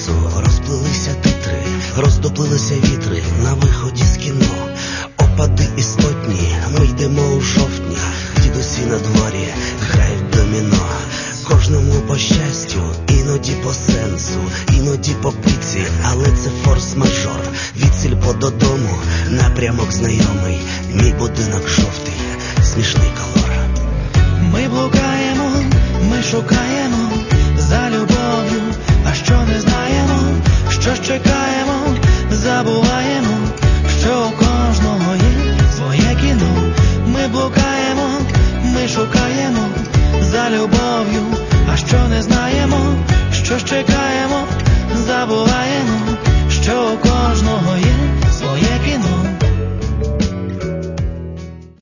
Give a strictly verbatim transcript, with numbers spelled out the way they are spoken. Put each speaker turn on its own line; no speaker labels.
часу розплилися титри, роздоблилися вітри на виході з кіно. Опади істотні, ми йдемо у жовтні, дідусі на дворі грають доміно. Кожному по щастю, іноді по сенсу, іноді по пиці, але це форс-мажор. Від сільпо додому, напрямок знайомий, мій будинок жовтий, смішний колор.
Ми блукаємо, ми шукаємо за любов'ю, а що не знаємо, що ж чекаємо, забуваємо.